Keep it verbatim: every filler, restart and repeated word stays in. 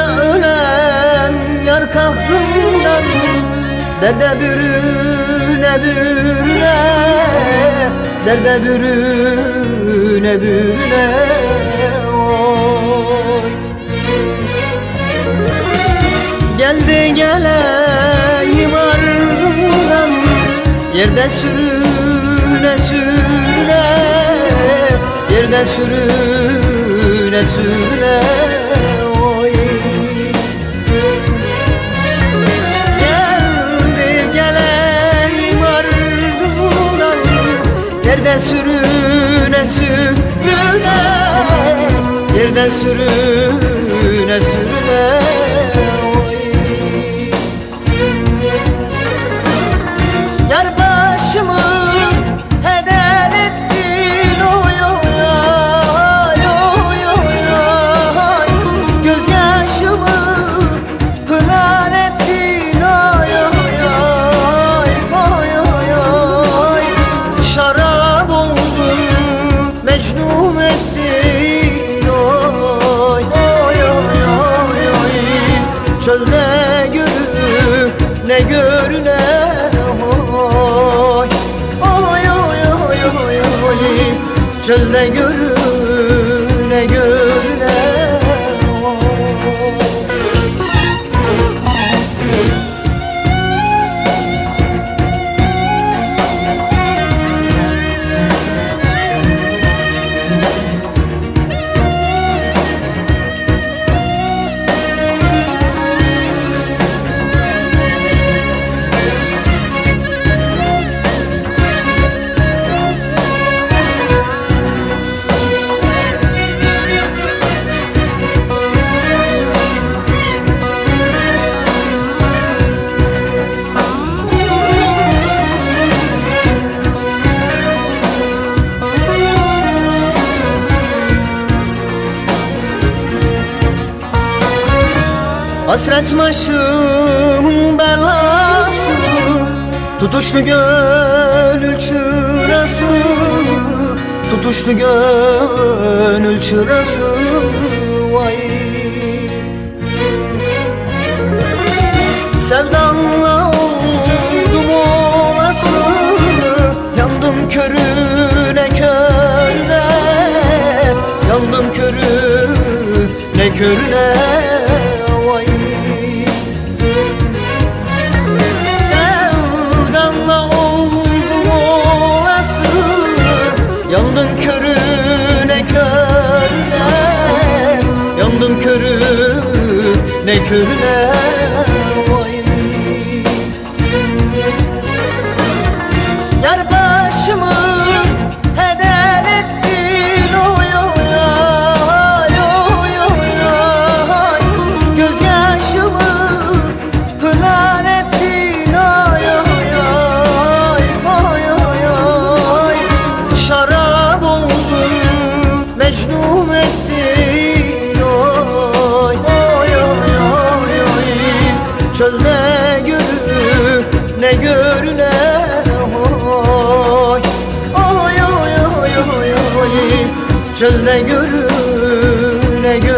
ölen yar kahrından, derde bürüne bürüne, derde bürüne bürüne. Oy. Geldi geleyim ardından, yerde sürüne sürüne, yerde sürüne sürüne. Oy. Geldi geleyim ardından, yerde sürüne sürüne, yerde sürüne sürüne. Yar başımı heder ettin, oy oy oy oy oy oy. Gözyaşımı pınar ettin, oy oy oy oy oy oy. Şarap oldum mecnun ettin, oy oy oy oy oy. Çölde görü ne görüne, oy oy oy oy oy oy. Çölde görüne görüne. Hasret başımın belası, tutuştu gönül çırası, tutuştu gönül çırası. Vay. Sevdanla oldum olası, yandım körüne körüne, yandım körüne körüne. Vay. Sevdanla oldum olası, yandım körüne körüne, yandım körüne körüne. Vay. Yar başımı heder ettin, oy oy oy oy oy oy. Gözyaşımı pınar ettin, oy oy oy oy oy oy. Şarap oldum mecnun ettin, oy oy oy oy oy. Çölde görü ne görüne, oy oy oy oy oy oy. Çölde görüne görüne.